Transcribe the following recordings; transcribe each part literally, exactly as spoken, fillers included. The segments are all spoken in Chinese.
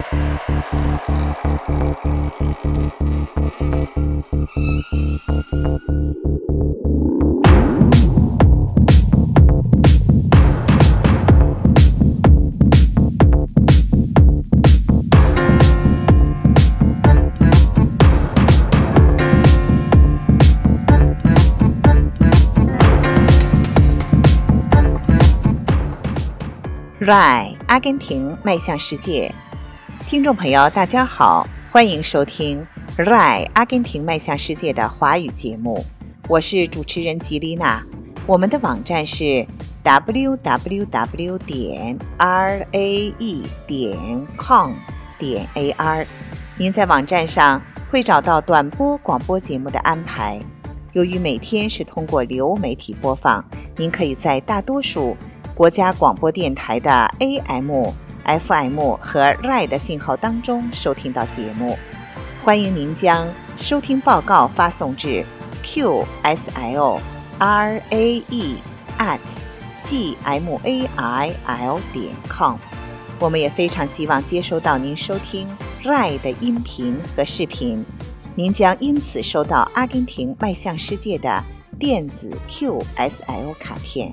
R A I 阿根廷迈向世界，听众朋友大家好，欢迎收听 R A I 阿根廷迈向世界的华语节目，我是主持人吉丽娜。我们的网站是 double-u double-u double-u 点 r a e 点 com 点 a r， 您在网站上会找到短波广播节目的安排。由于每天是通过流媒体播放，您可以在大多数国家广播电台的 A M、F M 和 R A I 的信号当中收听到节目。欢迎您将收听报告发送至 Q S L R A E at G M A I L 点 com。我们也非常希望接收到您收听 R A I 的音频和视频，您将因此收到阿根廷迈向世界的电子 Q S L 卡片。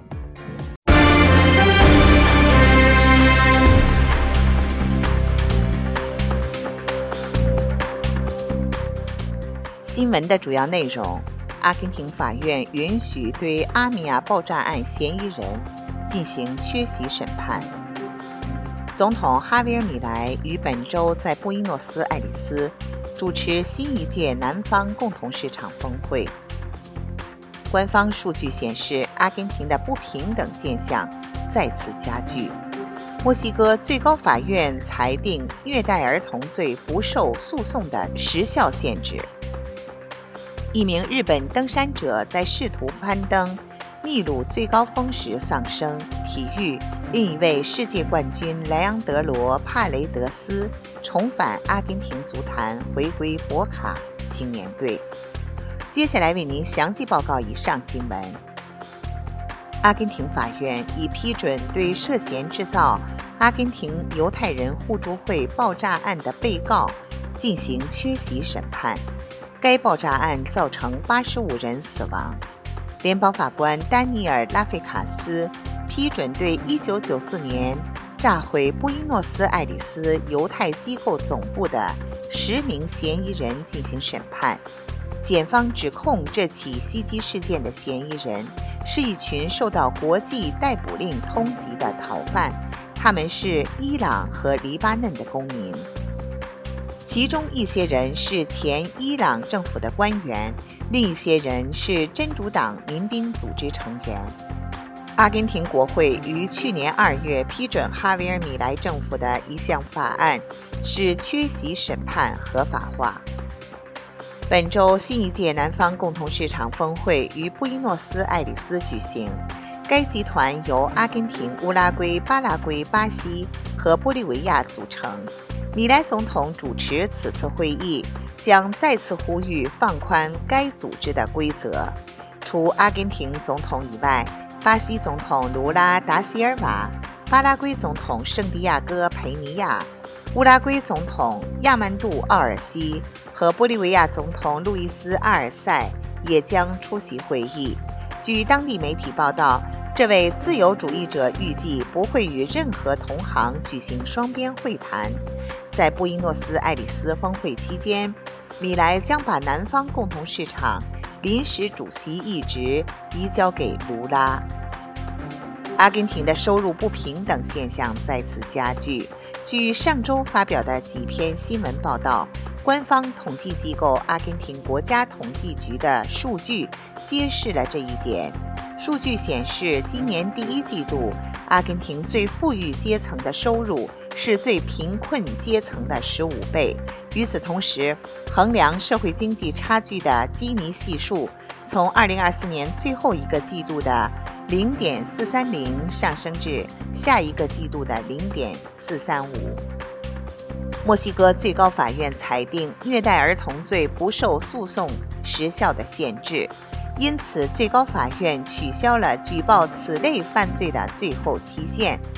新闻的主要内容：阿根廷法院允许对阿米亚爆炸案嫌疑人进行缺席审判。总统哈维尔·米莱于本周在布宜诺斯艾利斯主持新一届南方共同市场峰会。官方数据显示，阿根廷的不平等现象再次加剧。墨西哥最高法院裁定虐待儿童罪不受诉讼的时效限制。一名日本登山者在试图攀登秘鲁最高峰时丧生。体育，另一位世界冠军莱昂德罗·帕雷德斯重返阿根廷足坛，回归博卡青年队。接下来为您详细报告以上新闻。阿根廷法院已批准对涉嫌制造阿根廷犹太人互助会爆炸案的被告进行缺席审判。该爆炸案造成八十五人死亡。联邦法官丹尼尔·拉菲卡斯批准对一九九四年炸毁布宜诺斯艾利斯犹太机构总部的十名嫌疑人进行审判。检方指控这起袭击事件的嫌疑人是一群受到国际逮捕令通缉的逃犯，他们是伊朗和黎巴嫩的公民。其中一些人是前伊朗政府的官员，另一些人是真主党民兵组织成员。阿根廷国会于去年二月批准哈维尔·米莱政府的一项法案，使缺席审判合法化。本周新一届南方共同市场峰会于布宜诺斯艾利斯举行。该集团由阿根廷、乌拉圭、巴拉圭、巴西和玻利维亚组成。米莱总统主持此次会议，将再次呼吁放宽该组织的规则。除阿根廷总统以外，巴西总统卢拉·达西尔瓦、巴拉圭总统圣地亚哥·佩尼亚、乌拉圭总统亚曼杜·奥尔西和玻利维亚总统路易斯·阿尔塞也将出席会议。据当地媒体报道，这位自由主义者预计不会与任何同行举行双边会谈。在布宜诺斯艾利斯峰会期间，米莱将把南方共同市场临时主席一职移交给卢拉。阿根廷的收入不平等现象再次加剧。据上周发表的几篇新闻报道，官方统计机构阿根廷国家统计局的数据揭示了这一点。数据显示，今年第一季度，阿根廷最富裕阶层的收入是最贫困阶层的十五倍。与此同时，衡量社会经济差距的基尼系数从二零二四年最后一个季度的 零点四三零 上升至下一个季度的 零点四三五。墨西哥最高法院裁定虐待儿童罪不受诉讼时效的限制，因此最高法院取消了举报此类犯罪的最后期限。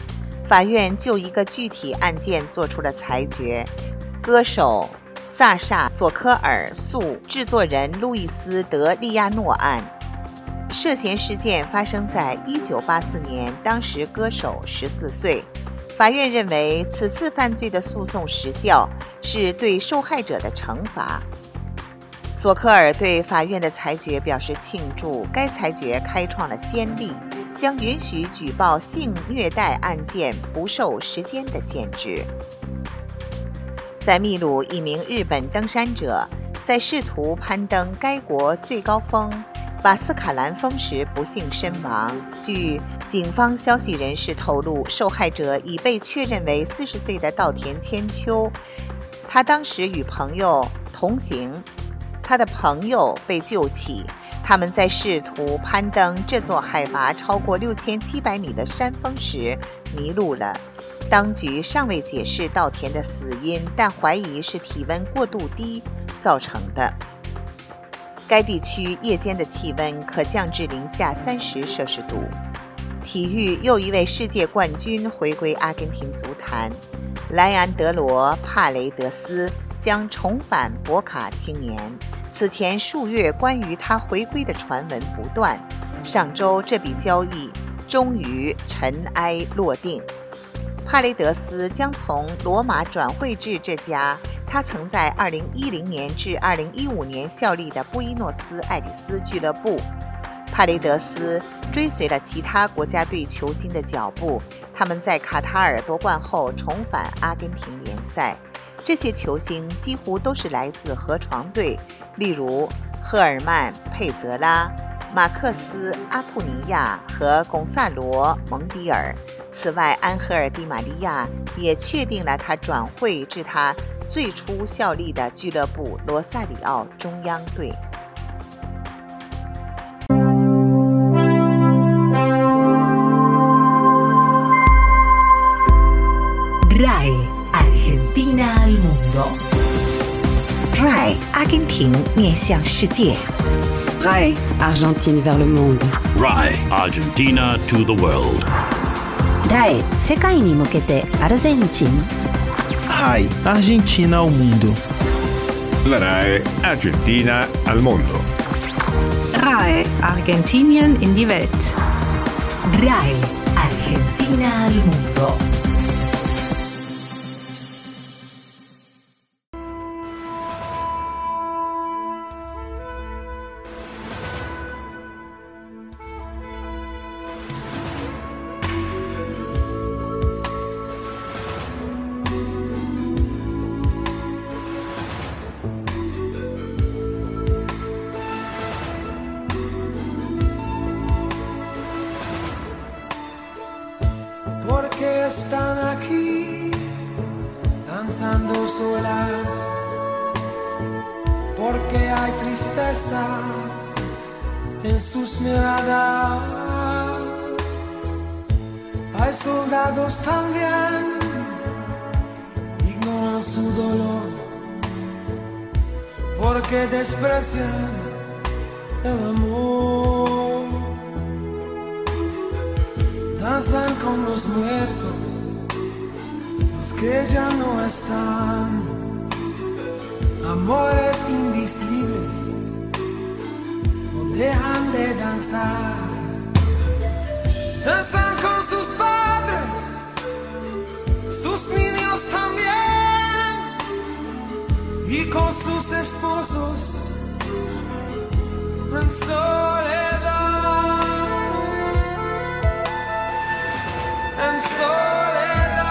法院就一个具体案件做出了裁决：歌手萨沙·索科尔诉制作人路易斯·德利亚诺案。涉嫌事件发生在一九八四年，当时歌手十四岁。法院认为此次犯罪的诉讼时效是对受害者的惩罚。索科尔对法院的裁决表示庆祝，该裁决开创了先例，将允许举报性虐待案件不受时间的限制。在秘鲁，一名日本登山者在试图攀登该国最高峰巴斯卡兰峰时不幸身亡。据警方消息人士透露，受害者已被确认为四十岁的稻田千秋，他当时与朋友同行，他的朋友被救起，他们在试图攀登这座海拔超过六千七百米的山峰时迷路了。当局尚未解释稻田的死因，但怀疑是体温过度低造成的。该地区夜间的气温可降至零下三十摄氏度。体育，又一位世界冠军回归阿根廷足坛，莱安德罗·帕雷德斯将重返博卡青年。此前数月，关于他回归的传闻不断。上周，这笔交易终于尘埃落定。帕雷德斯将从罗马转会至这家他曾在二零一零年至二零一五年效力的布宜诺斯艾利斯俱乐部。帕雷德斯追随了其他国家队球星的脚步，他们在卡塔尔夺冠后重返阿根廷联赛。这些球星几乎都是来自河床队，例如赫尔曼·佩泽拉、马克斯·阿库尼亚和贡萨罗·蒙迪尔。此外，安赫尔·迪玛利亚也确定了他转会至他最初效力的俱乐部罗萨里奥中央队。 R A I Argentina al mundo。 R A I 阿根廷面向世界。 R A I Argentine vers le monde。 R A I Argentina to the world。 R A I 世界に向けてアルゼンチン。 R A I Argentina ao mundo。 La R A I Argentina al mundo。 R A I Argentinien in die Welt。 R A I Argentina al mundo。 Porque están aquí danzando solas, porque hay tristeza en sus miradas. Hay soldados también, ignoran su dolor, porque desprecian el amor. Danzan con los muertos, los que ya no están. Amores invisibles no dejan de danzar. Danzan con sus padres, sus niños también, y con sus esposos en soledad. En soledad.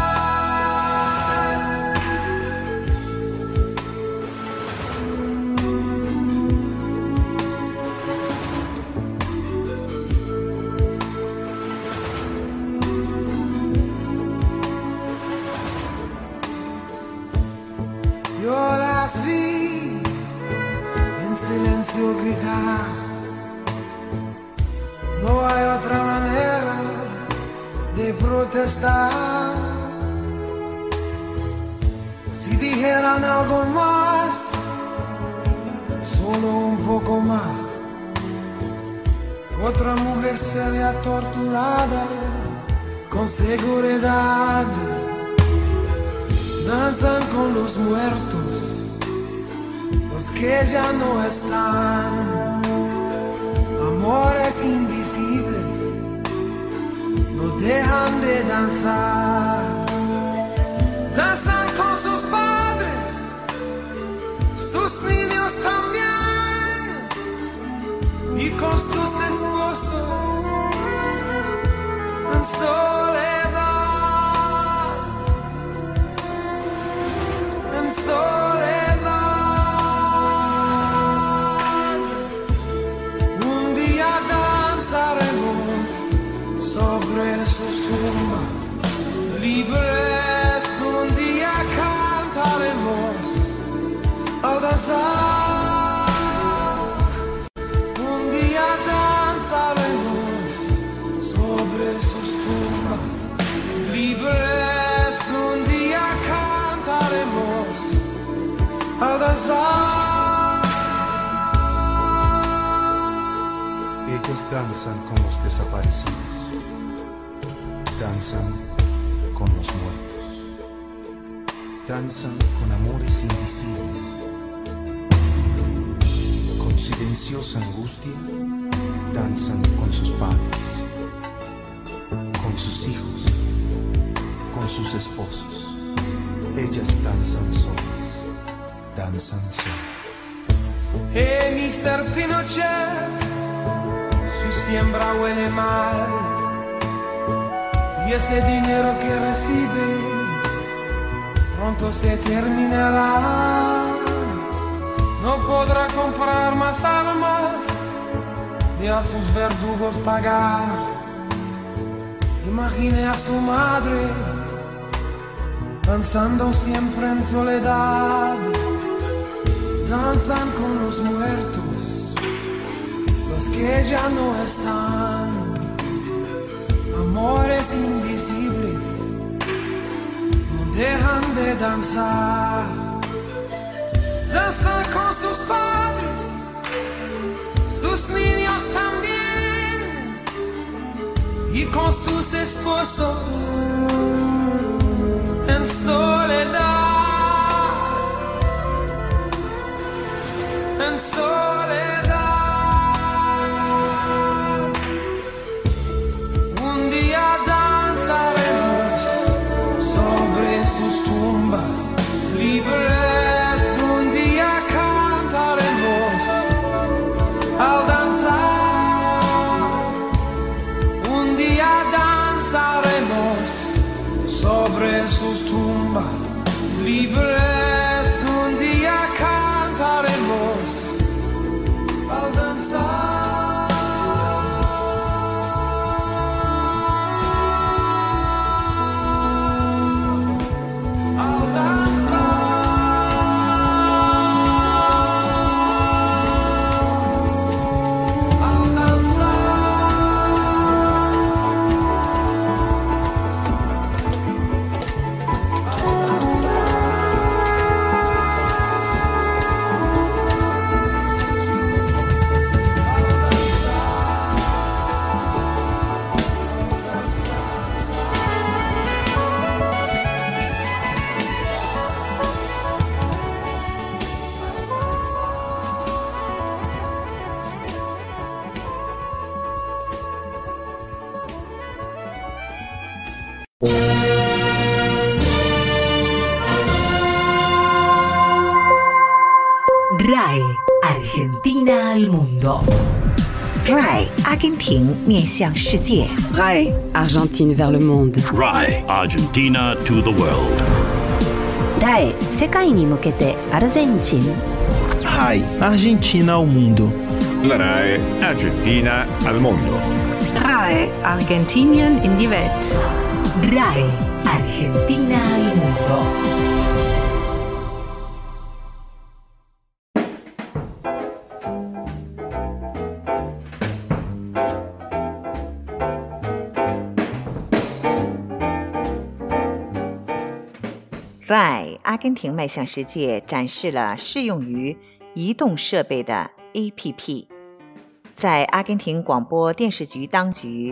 Yo las vi en silencio gritar. No hay otra manera de protestar. Si dijeran algo más, solo un poco más, otra mujer sería torturada con seguridad. Danzan con los muertos, los que ya no están. Amores invisibles no dejan de danzar. Danzan con sus padres, sus niños también, y con sus esposos en soledad, en soledad. Un día danzaremos sobre sus tumbas, libres. Un día cantaremos al danzar. Un día danzaremos sobre sus tumbas, libres. Un día cantaremos al danzar. Ellos danzan con los desaparecidos, danzan con los muertos, danzan con amores invisibles, con silenciosa angustia, danzan con sus padres, con sus hijos, con sus esposos. Ellas danzan solas, danzan solas. Hey, mister Pinochet, su siembra huele mal, y ese dinero que recibe pronto se terminará. No podrá comprar más armas ni a sus verdugos pagar. Imagine a su madre danzando siempre en soledad. Danzan con los muertos, los que ya no están. Amores invisibles no dejan de danzar. Danzan con sus padres, sus niños también, y con sus esposos en soledad, en soledad. Un día danzaremos sobre sus tumbas, libres. Un día cantaremos al danzar. Un día danzaremos sobre sus tumbas, libres. Un día cantaremos al danzar. R A E Argentina al mundo. R A E 阿根廷面向世界。 R A E Argentine vers le monde. R A E Argentina to the world. R A E 世界に向けてアルゼンチン。 R A E Argentina ao mundo. La R A E Argentina al mundo. R A E Argentinien in die Welt. R A E Argentina al mundo. R A E 阿根廷迈向世界展示了适用于移动设备的 A P P。 在阿根廷广播电视局当局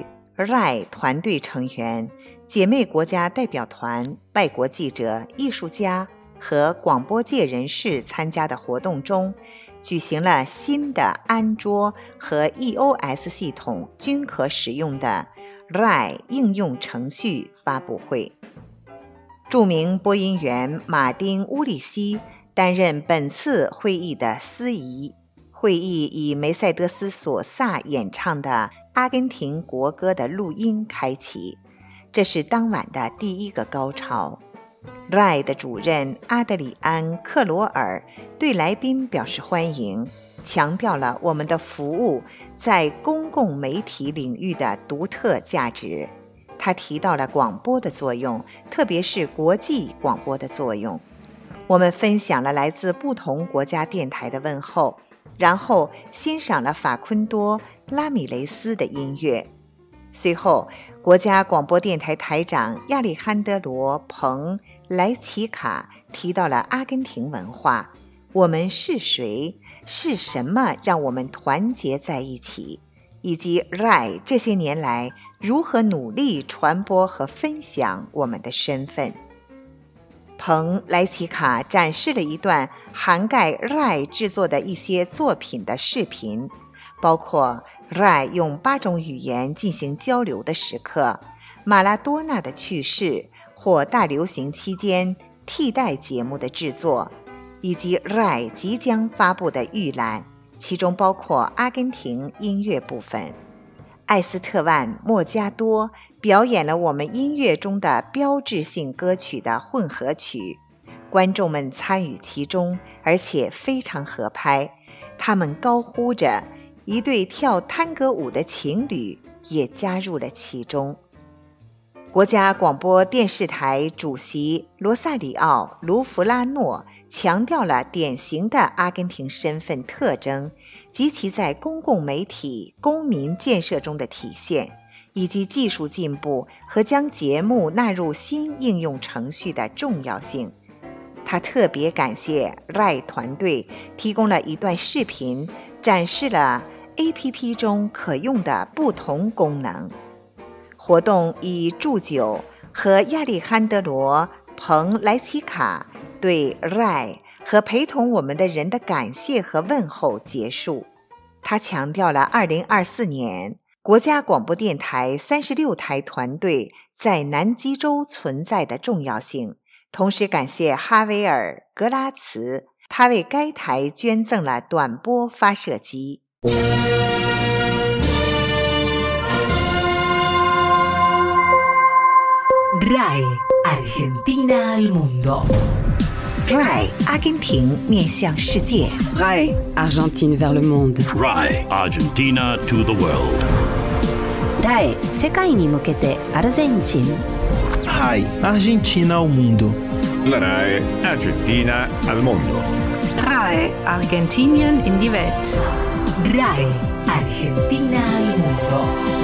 R A I 团队成员、姐妹国家代表团、外国记者、艺术家和广播界人士参加的活动中，举行了新的安卓和 E O S 系统均可使用的 R A I 应用程序发布会。著名播音员马丁·乌利希担任本次会议的司仪。会议以梅赛德斯·索萨演唱的阿根廷国歌的录音开启，这是当晚的第一个高潮。R A I 的主任阿德里安·克罗尔对来宾表示欢迎，强调了我们的服务在公共媒体领域的独特价值。他提到了广播的作用，特别是国际广播的作用。我们分享了来自不同国家电台的问候，然后欣赏了法昆多·拉米雷斯的音乐。随后，国家广播电台台长亚历罕德罗·彭莱奇卡提到了阿根廷文化，我们是谁，是什么让我们团结在一起，以及 R A I 这些年来如何努力传播和分享我们的身份。彭莱奇卡展示了一段涵盖 R A I 制作的一些作品的视频，包括 R A I 用八种语言进行交流的时刻、马拉多纳的去世或大流行期间替代节目的制作，以及 R A I 即将发布的预览，其中包括阿根廷音乐部分。艾斯特万·莫加多表演了我们音乐中的标志性歌曲的混合曲，观众们参与其中，而且非常合拍。他们高呼着，一对跳探戈舞的情侣也加入了其中。国家广播电视台主席罗萨里奥·卢弗拉诺强调了典型的阿根廷身份特征及其在公共媒体公民建设中的体现，以及技术进步和将节目纳入新应用程序的重要性。他特别感谢 R A I 团队提供了一段视频，展示了 A P P 中可用的不同功能。活动以祝酒和亚历罕德罗·彭莱奇卡对 R A I 和陪同我们的人的感谢和问候结束。他强调了二零二四年国家广播电台三十六台团队在南极洲存在的重要性，同时感谢哈维尔·格拉茨，他为该台捐赠了短波发射机。 R A I Argentina al mundo. R A I 阿根廷面向世界。 R A I Argentine vers le monde. R A I Argentina to the world. R A I 世界に向けてアルゼンチン。 R A I Argentina ao mundo. La R A I Argentina al mondo. R A I Argentinien in die Welt. R A I Argentina al mundo.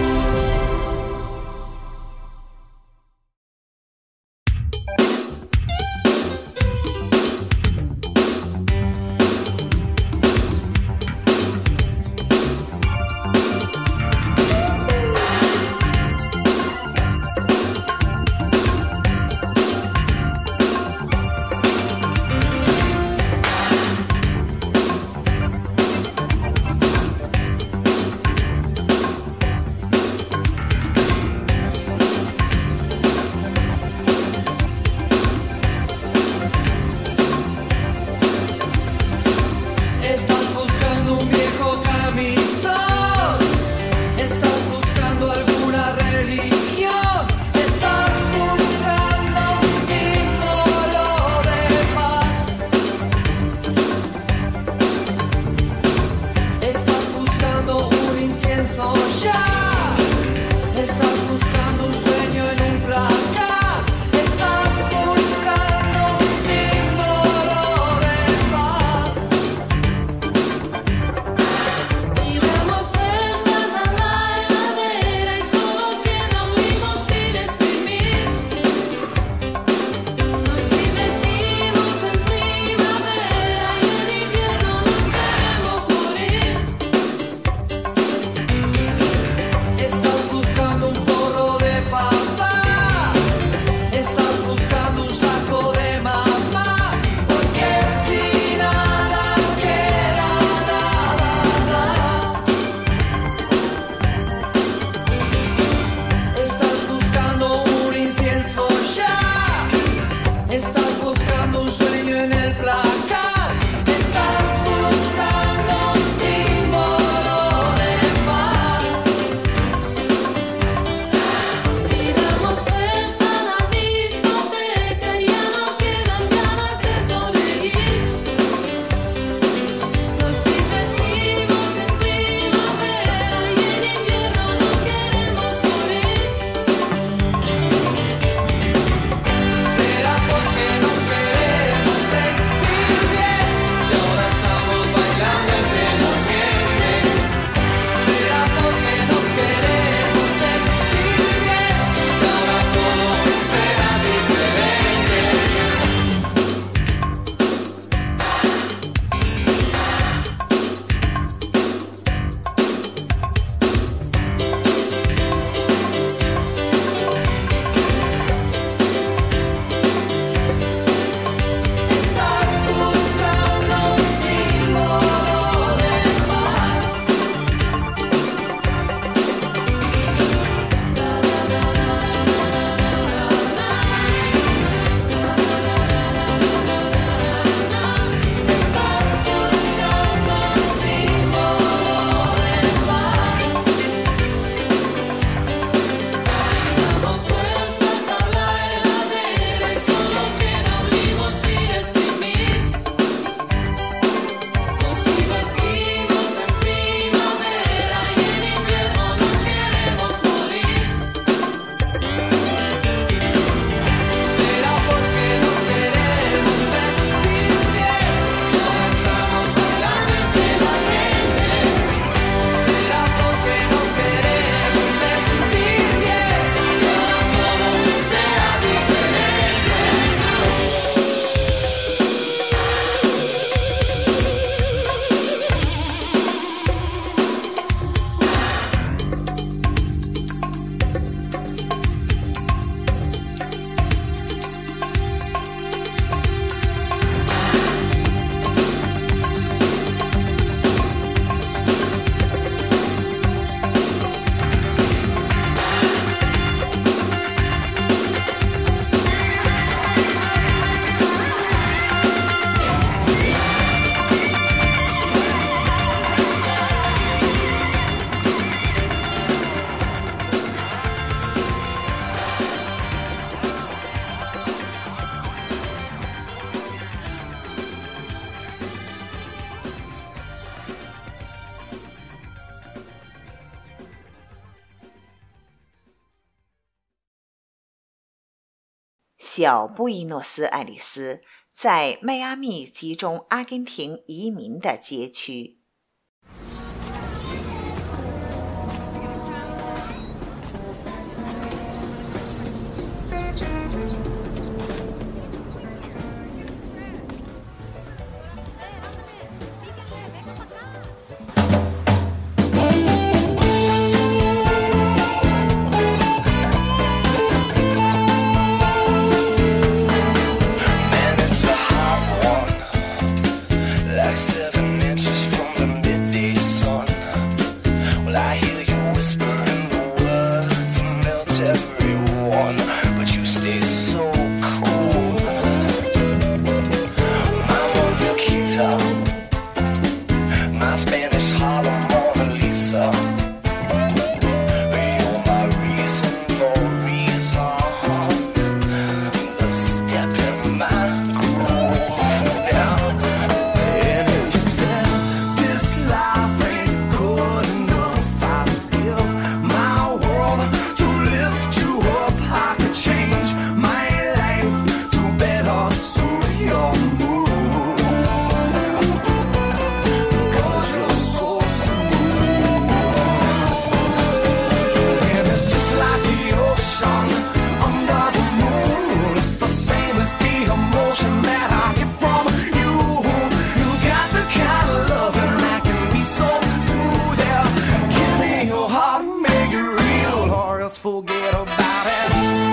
小布宜诺斯艾利斯，在迈阿密集中阿根廷移民的街区。 Forget about it.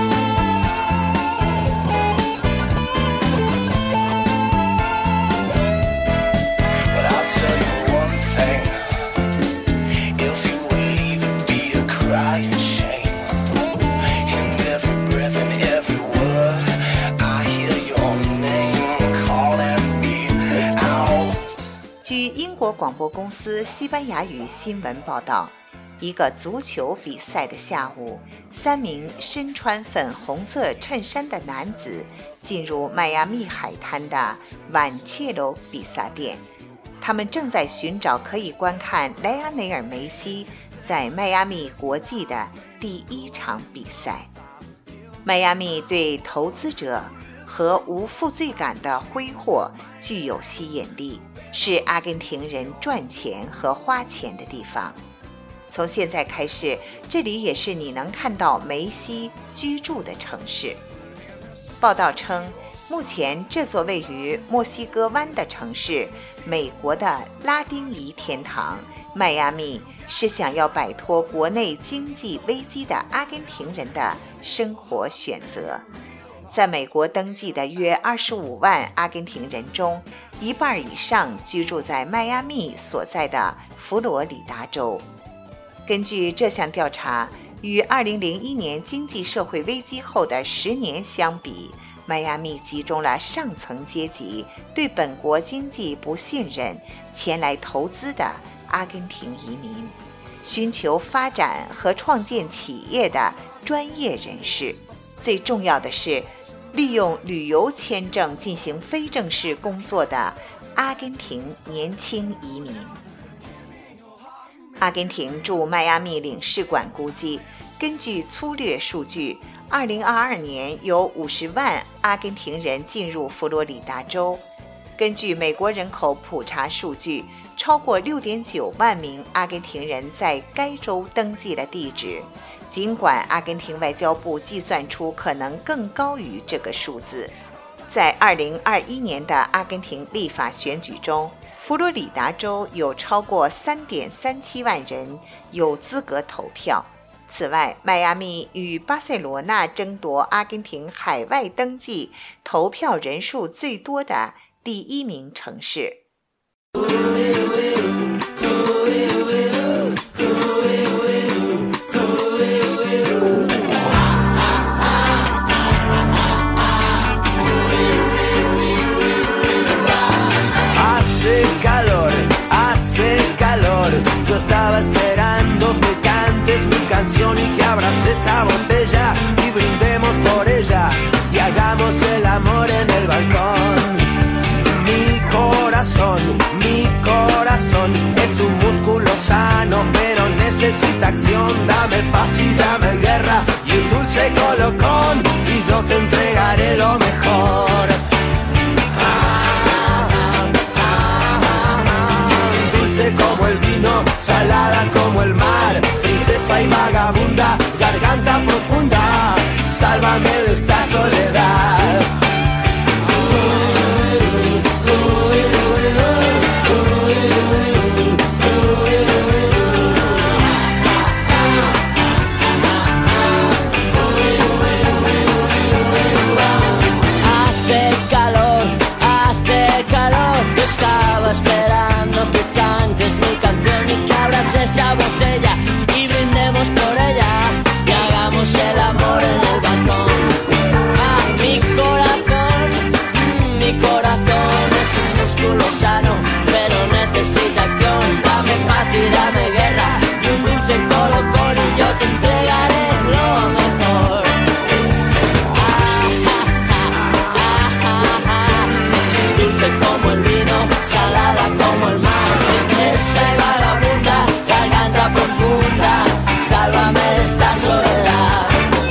But I'll tell you one thing. If you would leave it be a crying shame. In every breath and every word, I hear your name calling me out. 据英国广播公司西班牙语新闻报道，一个足球比赛的下午，三名身穿粉红色衬衫的男子进入迈阿密海滩的晚切罗比萨店，他们正在寻找可以观看莱昂内尔·梅西在迈阿密国际的第一场比赛。迈阿密对投资者和无负罪感的挥霍具有吸引力，是阿根廷人赚钱和花钱的地方。从现在开始，这里也是你能看到梅西居住的城市。报道称，目前这座位于墨西哥湾的城市，美国的拉丁裔天堂迈阿密，是想要摆脱国内经济危机的阿根廷人的生活选择。在美国登记的约二十五万阿根廷人中，一半以上居住在迈阿密所在的佛罗里达州。根据这项调查，与二零零一年经济社会危机后的十年相比，迈阿密集中了上层阶级对本国经济不信任，前来投资的阿根廷移民，寻求发展和创建企业的专业人士，最重要的是，利用旅游签证进行非正式工作的阿根廷年轻移民。阿根廷驻迈阿密领事馆估计，根据粗略数据，二零二二年有五十万阿根廷人进入佛罗里达州。根据美国人口普查数据，超过 六点九万名阿根廷人在该州登记了地址，尽管阿根廷外交部计算出可能更高于这个数字。在二零二一年的阿根廷立法选举中，佛罗里达州有超过 三点三七万人有资格投票。此外，迈阿密与巴塞罗那争夺阿根廷海外登记投票人数最多的第一名城市。 Yo estaba esperando que cantes mi canción y que abras esa botella y brindemos por ella y hagamos el amor en el balcón. Mi corazón, mi corazón es un músculo sano, pero necesita acción. Dame paz y dame guerra y un dulce colocón y yo te entregaré y vagabunda, garganta profunda, sálvame de esta soledad. Hace calor, hace calor, yo estaba esperando que cantes mi canción y que abras esa botella y brindemos por ella y hagamos el amor en el balcón. Ah, mi corazón, mm, mi corazón es un músculo sano, pero necesita acción. Dame paz y dame guerra y un dulce colocón y yo te entregaré lo mejor. Ah, ah, ah, ah, ah, dulce como el vino, salada como el mar, princesa y vagabunda, garganta profunda, sálvame de esta soledad.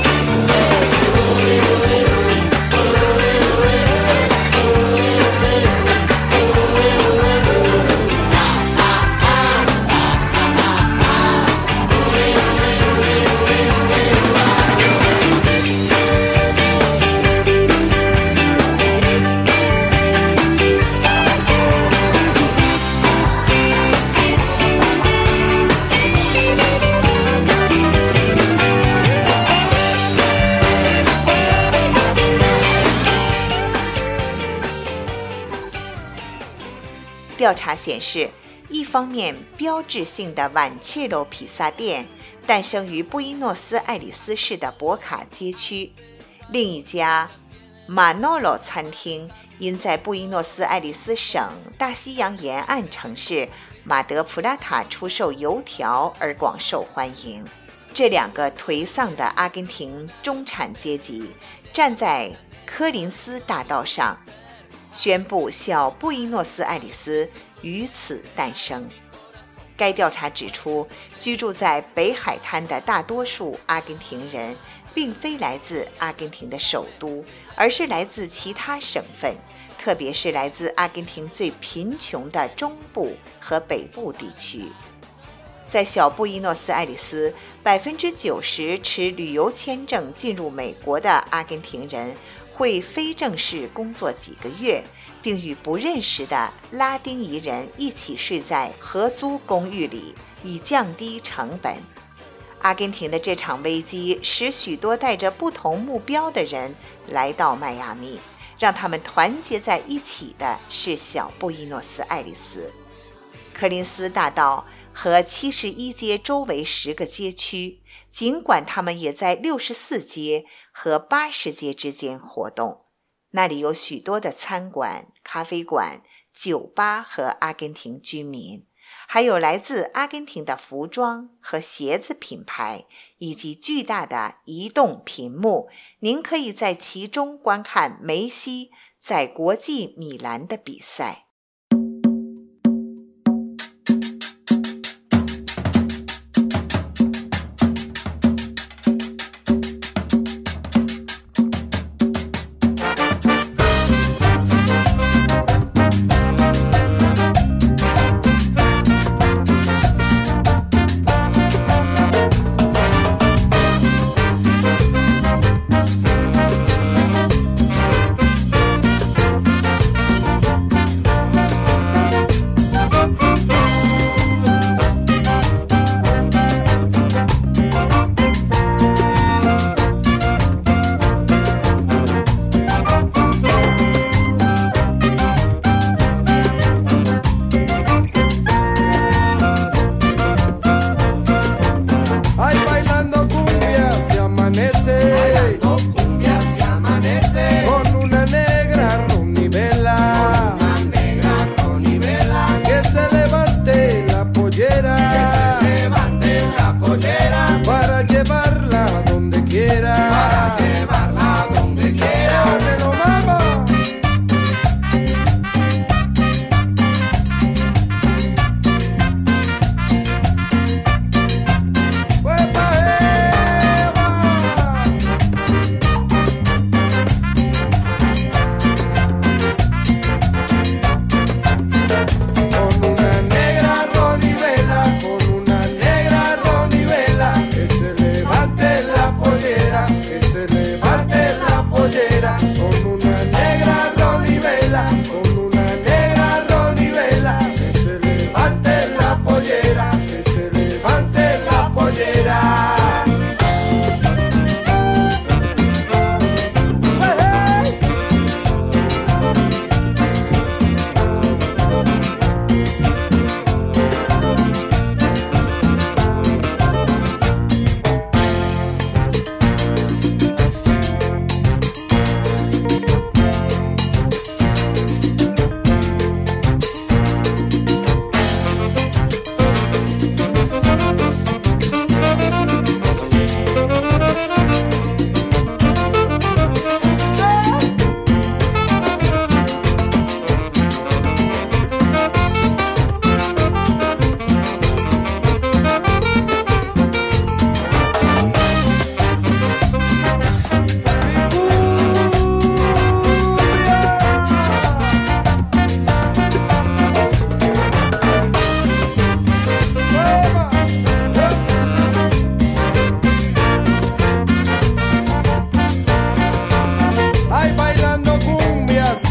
调查显示，一方面标志性的晚切罗披萨店诞生于布宜诺斯艾利斯市的博卡街区，另一家马诺罗餐厅因在布宜诺斯艾利斯省大西洋沿岸城市马德普拉塔出售油条而广受欢迎。这两个颓丧的阿根廷中产阶级站在科林斯大道上，宣布小布宜诺斯艾利斯于此诞生。该调查指出，居住在北海滩的大多数阿根廷人并非来自阿根廷的首都，而是来自其他省份，特别是来自阿根廷最贫穷的中部和北部地区。在小布宜诺斯艾利斯， 百分之九十 持旅游签证进入美国的阿根廷人会非正式工作几个月，并与不认识的拉丁裔人一起睡在合租公寓里，以降低成本。阿根廷的这场危机使许多带着不同目标的人来到迈阿密，让他们团结在一起的是小布宜诺斯艾利斯。柯林斯大道和七十一街周围十个街区，尽管他们也在六十四街和八十街之间活动，那里有许多的餐馆、咖啡馆、酒吧和阿根廷居民，还有来自阿根廷的服装和鞋子品牌，以及巨大的移动屏幕，您可以在其中观看梅西在国际米兰的比赛。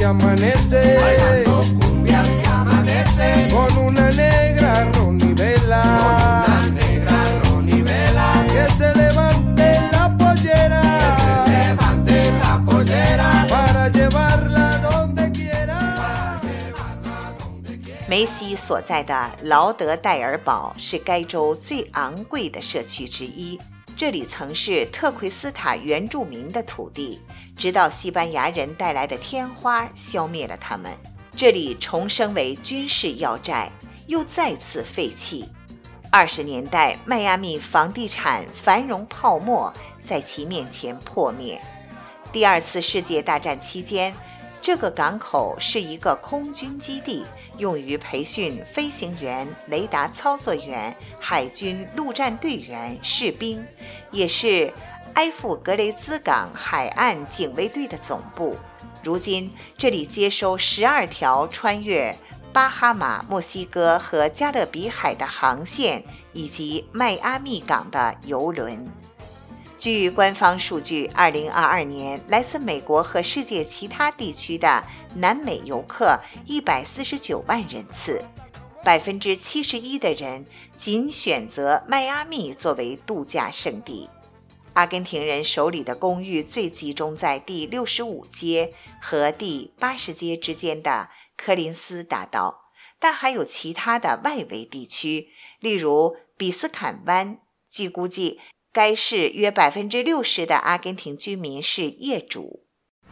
se amanece, bailando cumbia se amanece, con una negra ronivela, con una negra ronivela, que se levante la pollera, que se levante la pollera, para llevarla donde quiera, 梅西所在的劳德代尔堡是该州最昂贵的社区之一，这里曾是特奎斯塔原住民的土地，直到西班牙人带来的天花消灭了他们。这里重生为军事要寨，又再次废弃。二十年代，迈阿密房地产繁荣泡沫在其面前破灭。第二次世界大战期间，这个港口是一个空军基地，用于培训飞行员、雷达操作员、海军陆战队员、士兵，也是埃夫格雷兹港海岸警卫队的总部。如今，这里接收十二条穿越巴哈马、墨西哥和加勒比海的航线，以及迈阿密港的邮轮。据官方数据，二零二二年来自美国和世界其他地区的南美游客一百四十九万人次，百分之七十一的人仅选择迈阿密作为度假胜地。阿根廷人手里的公寓最集中在第六十五街和第八十街之间的科林斯大道，但还有其他的外围地区，例如比斯坎湾。据估计，该市约百分之六十的阿根廷居民是业主。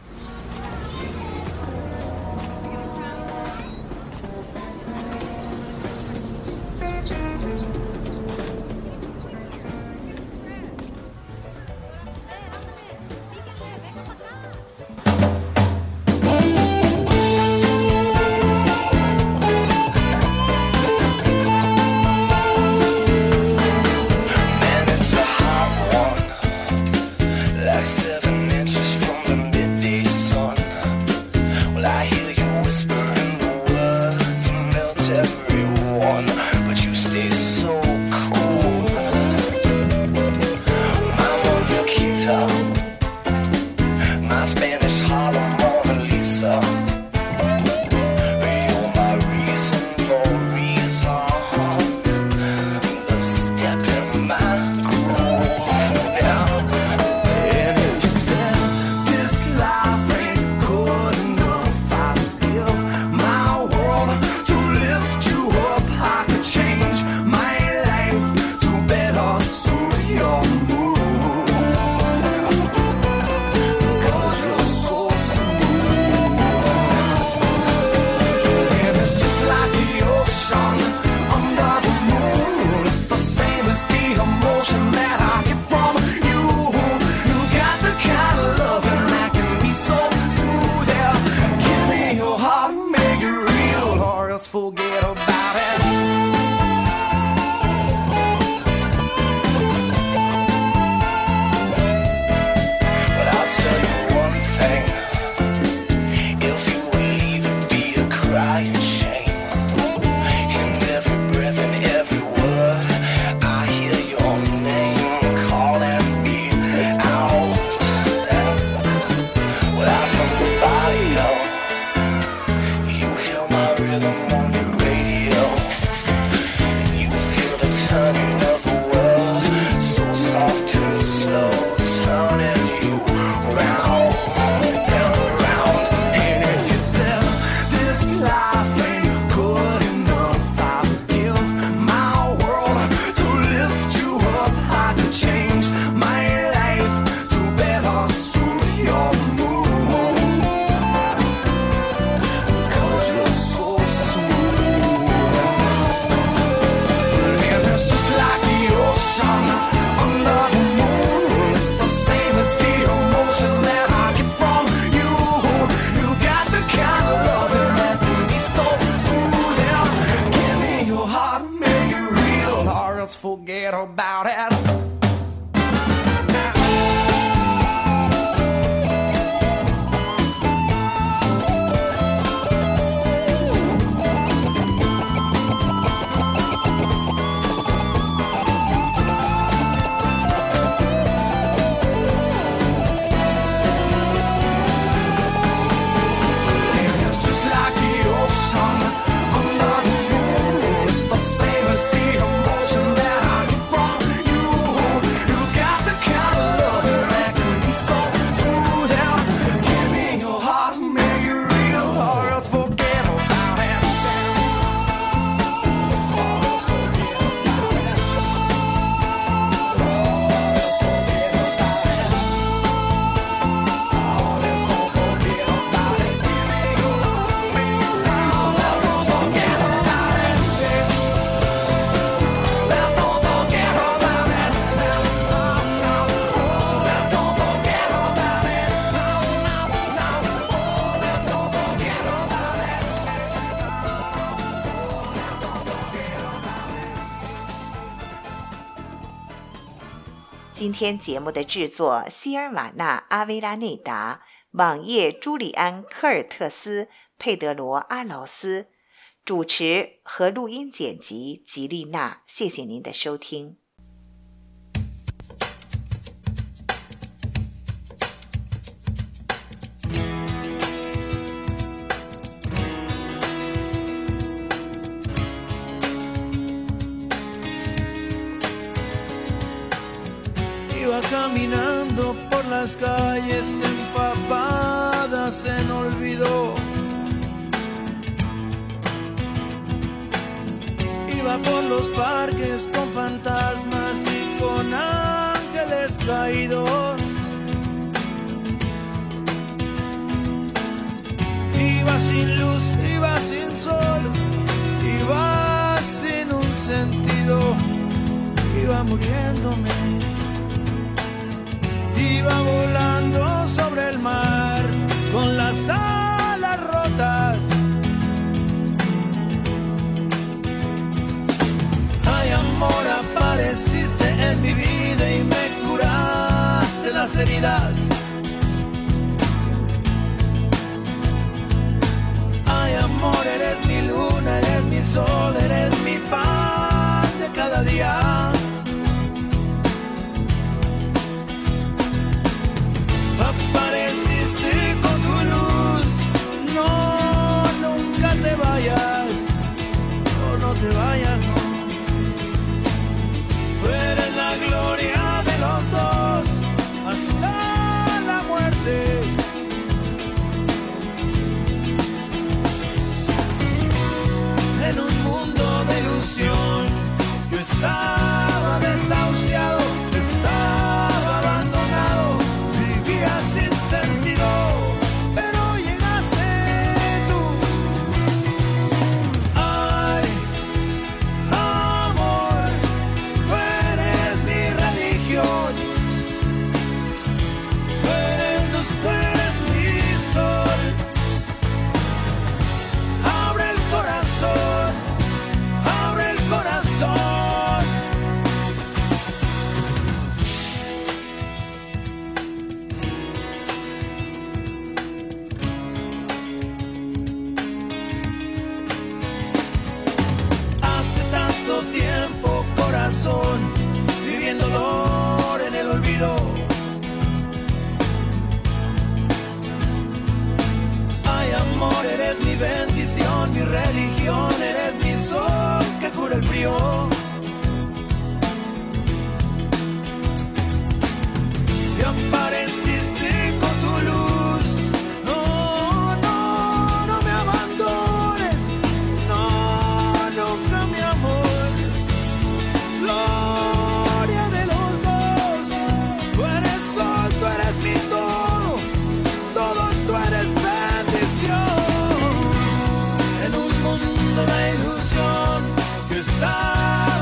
Forget about it. But I'll tell you one thing, if you would leave it be a crying shame. In every breath and every word, I hear your name calling me out. Without from the barrio, you hear my rhythm. Turning of the world, so soft and slow, turning you round and round. And if you said this life ain't good enough, I'll give my world to lift you up. I could change my life to better suit your mood, because you're so smooth. Under the moon, it's the same as the emotion that I get from you. You got the kind of loving that can be so smooth. Yeah. Give me your heart, make it real, or else forget about it. 今天节目的制作希尔瓦纳·阿维拉内达，网页朱利安·科尔特斯、佩德罗·阿劳斯，主持和录音剪辑吉丽娜。谢谢您的收听。 Iba caminando por las calles empapadas en olvido. Iba por los parques con fantasmas y con ángeles caídos. Iba sin luz, iba sin sol, iba sin un sentido, iba muriéndome. Iba volando sobre el mar con las alas rotas. Ay, amor, apareciste en mi vida y me curaste las heridas. Ay, amor, eres mi luna, eres mi sol, eres mi pan de cada día. Apareciste con tu luz, no, nunca te vayas, no, no te vayas, no. Tú eres la gloria de los dos, hasta la muerte. En un mundo de ilusión, yo estaba desahuciado, estaba abandonado, vivía sin sentido, pero llegaste tú. Ay, amor, tú eres mi religión, tú eres luz, tú eres mi sol. Abre el corazón, abre el corazón. Tiempo, corazón, viviendo dolor en el olvido. Ay, amor, eres mi bendición, mi religión, eres mi sol que cura el frío. Y apareciste con tu luz. No, no, no me abandones. No, nunca, mi amor. Gloria de los dos, tú eres sol, tú eres mi todo, todo tú eres bendición. En un mundo de ilusión que está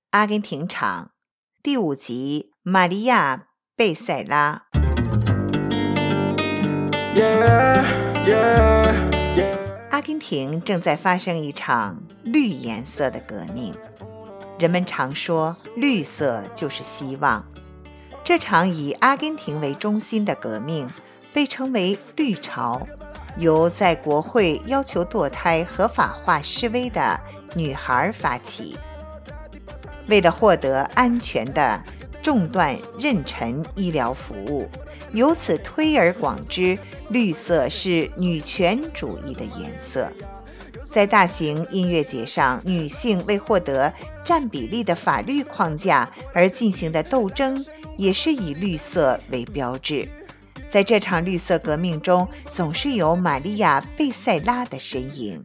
阿根廷场第五集玛利亚贝塞拉。 Yeah, yeah, yeah. 阿根廷正在发生一场绿颜色的革命。人们常说绿色就是希望。这场以阿根廷为中心的革命被称为绿潮，由在国会要求堕胎合法化示威的女孩发起。为了获得安全的中断妊娠医疗服务，由此推而广之，绿色是女权主义的颜色。在大型音乐节上，女性为获得占比例的法律框架而进行的斗争也是以绿色为标志。在这场绿色革命中，总是有玛利亚·贝塞拉的身影。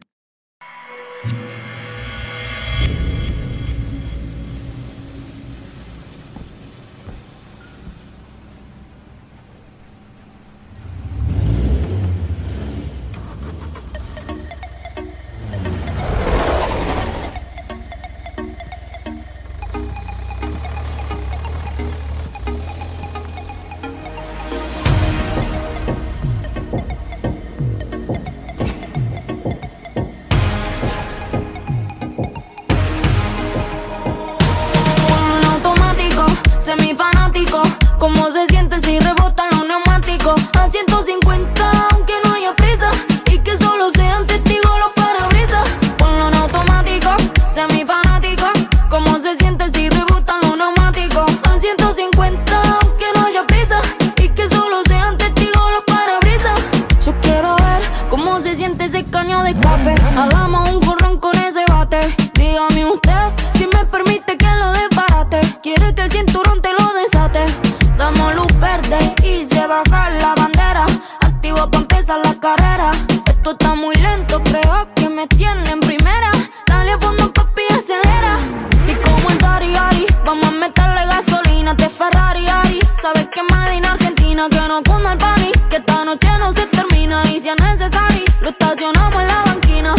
¿Cómo se siente si rebotan los neumáticos a ciento cincuenta aunque no haya prisa y que solo sean testigos los parabrisas? Ponlo en automático, sé mi fanático. ¿Cómo se siente si rebotan los neumáticos a ciento cincuenta aunque no haya prisa y que solo sean testigos los parabrisas? Yo quiero ver cómo se siente ese caño de escape. Hagamos un jorrón con ese bate. Dígame usted si me permite que lo desbarate. Quiere que el cinturón te lo desate. Damos luz verde y se baja la bandera. Activo pa' empezar la carrera. Esto está muy lento, creo que me tiene en primera. Dale a fondo papi, acelera. Y como el Dari Ari, vamos a meterle gasolina. Este Ferrari Ari, sabes que Made in Argentina. Que no cunda el pánico, que esta noche no se termina. Y si es necesario, lo estacionamos en la banquina.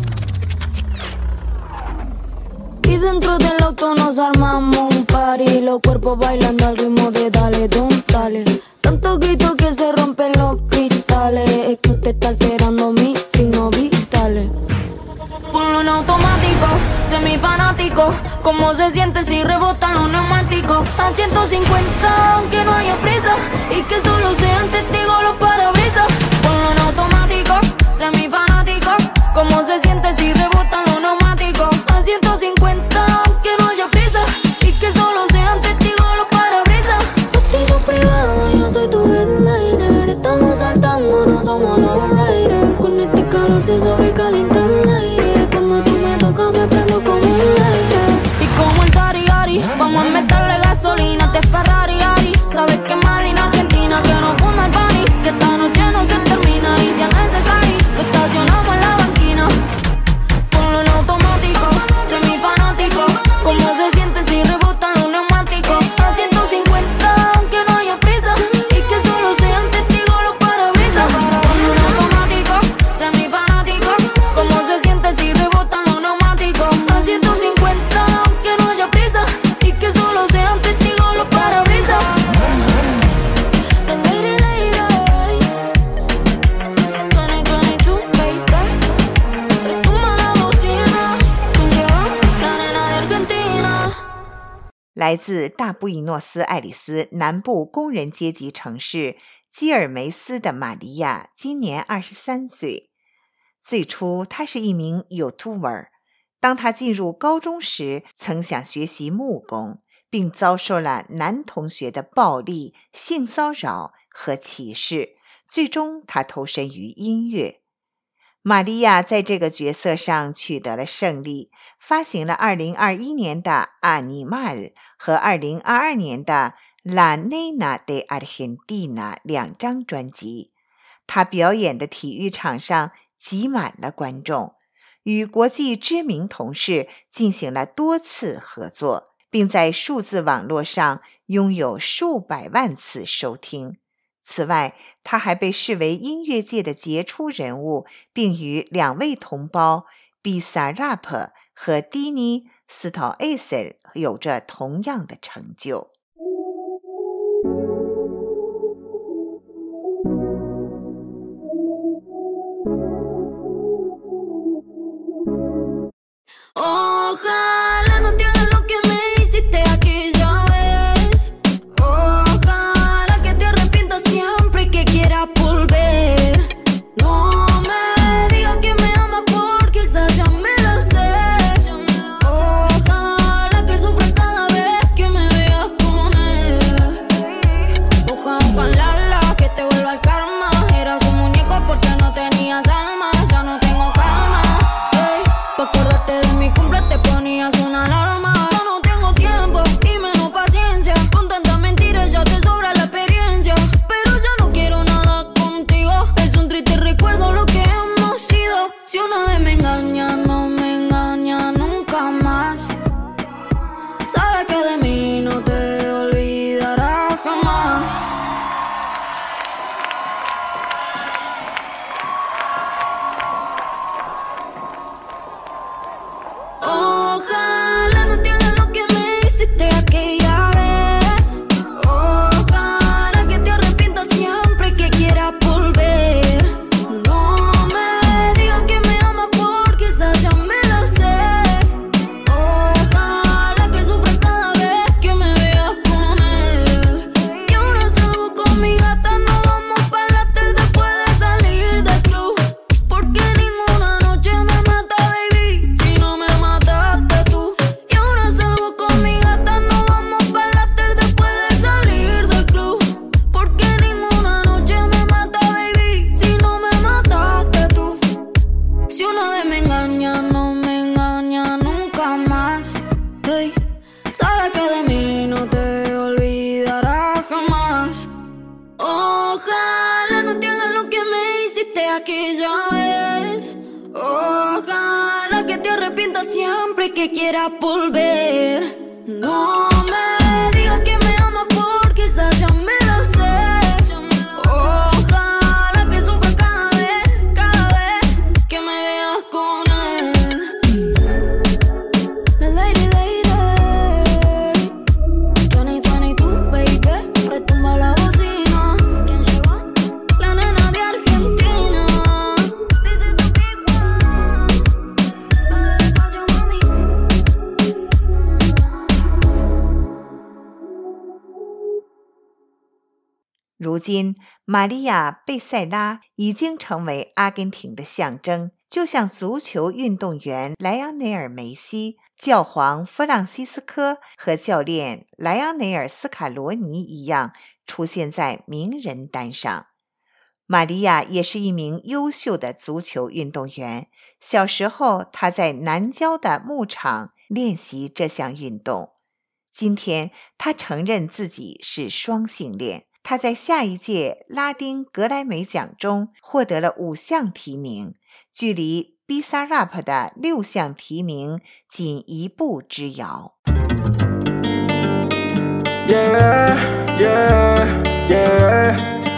Y dentro del auto nos armamos un party. Los cuerpos bailando al ritmo de dale, don, dale. Tanto grito que se rompen los cristales. Es que usted está alterando mis signos vitales. Ponlo en automático, semi fanático. ¿Cómo se siente si rebotan los neumáticos a ciento cincuenta aunque no haya prisa y que solo sean testigos los parabrisas? Ponlo en automático, semi fanático. ¿Cómo se siente si rebotan los neumáticos a ciento cincuenta aunque no haya prisa y que solo sean testigos los parabrisas? Castillo privado, yo soy tu headliner. Estamos saltando, no somos los riders. Con este calor se sobrecalienta el aire. Cuando tú me tocas me prendo como el aire. Y como el Dari Ari, vamos a meterle gasolina. Este Ferrari Ari, sabes que Made in Argentina. Que no cunda el pánico, que esta noche no se termina. Y si es necesario, lo estacionamos en la banquina. Ponlo en automático, semi fanático. ¿Cómo se siente si rebotan los neumáticos a ciento cincuenta aunque no haya prisa y que solo sean testigos los parabrisas? Ponlo en automático, semi fanático. ¿Cómo se siente si rebotan los neumáticos a ciento cincuenta aunque no haya prisa y que solo sean testigos los parabrisas? Lady, lady, twenty twenty-two, baby. Retumba la bocina, tú llevas la nena de Argentina. 来自大布宜诺斯艾利斯南部工人阶级城市基尔梅斯的玛利亚今年二十三岁。最初她是一名 YouTuber， 当她进入高中时曾想学习木工，并遭受了男同学的暴力、性骚扰和歧视，最终她投身于音乐。玛利亚在这个角色上取得了胜利，发行了二零二一年的《Animal》和二零二二年的《La Nena de Argentina》两张专辑。她表演的体育场上挤满了观众，与国际知名同事进行了多次合作，并在数字网络上拥有数百万次收听。此外，他还被视为音乐界的杰出人物，并与两位同胞比萨拉普和迪尼斯陶艾塞有着同样的成就。 Ojalá no te hagas lo que me hiciste aquella vez. Ojalá que te arrepientas siempre y que quieras volver. No me digas que me amas porque esa ya me la sé. Ojalá que sufras cada vez que me veas con él. Ojalá que te vuelva el karma. Eras un muñeco porque no tenías alma. Ya no tengo calma. Hey, pa' acordarte de mi cumple te ponías una alarma. Yo no tengo tiempo y menos paciencia. Con tantas mentiras ya te sobra la experiencia. Pero ya no quiero nada contigo. Es un triste recuerdo lo que hemos sido. Si una vez me engaña, no me engaña nunca más. Sabes que de mí no te olvidarás jamás. Ojalá no te hagas lo que me hiciste aquella vez. Ojalá que te arrepientas siempre y que quieras volver. No me digas que me amas porque esa ya me la sé. Ojalá que sufras cada vez que me veas con él. Y ahora salgo con mi gata, nos vamos para el after después de salir del club. Porque ninguna noche me mata, baby, si no me mataste tú. Y ahora salgo con mi gata, nos vamos para el after después de salir del club. Porque ninguna noche me mata, baby, si no me mataste tú. Si una vez me engaña, no me engaña nunca más. Hey, sabes que de mí no te olvidarás jamás. Ojalá no te hagas lo que me hiciste aquella vez. Ojalá que te arrepientas siempre y que quieras volver. No me digas que me amas porque esa ya me la sé. Ojalá que sufras cada vez, cada vez que me veas con él. La lady, lady, veinte veintidós, baby, retumba la bocina. ¿Quién llegó? La nena de Argentina. Dice tu pipa, baja despacio, mami. 如今，玛利亚·贝塞拉已经成为阿根廷的象征，就像足球运动员莱昂内尔·梅西、教皇弗朗西斯科和教练莱昂内尔·斯卡罗尼一样，出现在名人单上。玛利亚也是一名优秀的足球运动员。小时候，她在南郊的牧场练习这项运动。今天，她承认自己是双性恋。他在下一届拉丁格莱美奖中获得了五项提名，距离比萨拉普的六项提名仅一步之遥。 Yeah, yeah, yeah.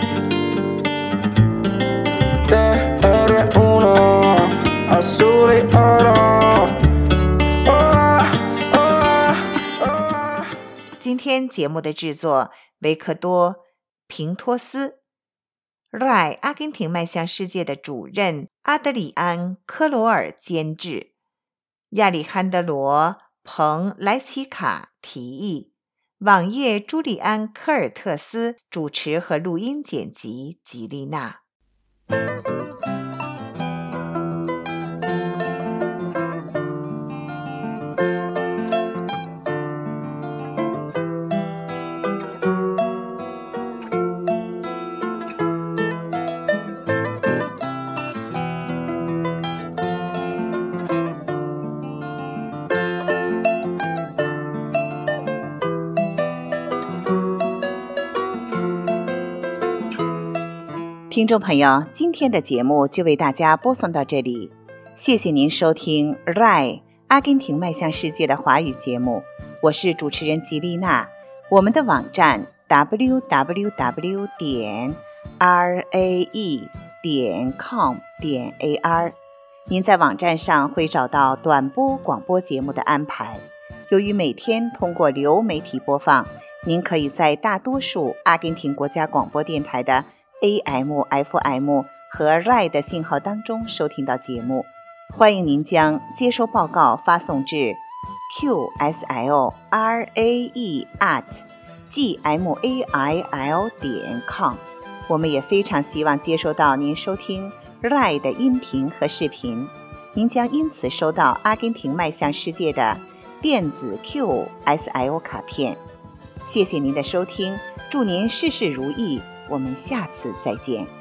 T R uno, azul y oro. Oh, oh, oh. 今天节目的制作维克多平托斯 R A I 阿根廷迈向世界的主任阿德里安·科罗尔监制，亚历罕德罗·彭莱奇卡提议，网页朱利安·科尔特斯主持和录音剪辑，吉丽娜。听众朋友，今天的节目就为大家播送到这里，谢谢您收听 R A I 阿根廷迈向世界的华语节目，我是主持人吉丽娜。我们的网站 double-u double-u double-u 点 r a e 点 com 点 a r， 您在网站上会找到短波广播节目的安排。由于每天通过流媒体播放，您可以在大多数阿根廷国家广播电台的 A M、F M 和 R A I 的信号当中收听到节目。欢迎您将接收报告发送至 Q S L R A E at G M A I L 点 com。 我们也非常希望接收到您收听 R A I 的音频和视频，您将因此收到阿根廷迈向世界的电子 Q S L 卡片。谢谢您的收听，祝您事事如意，我们下次再见。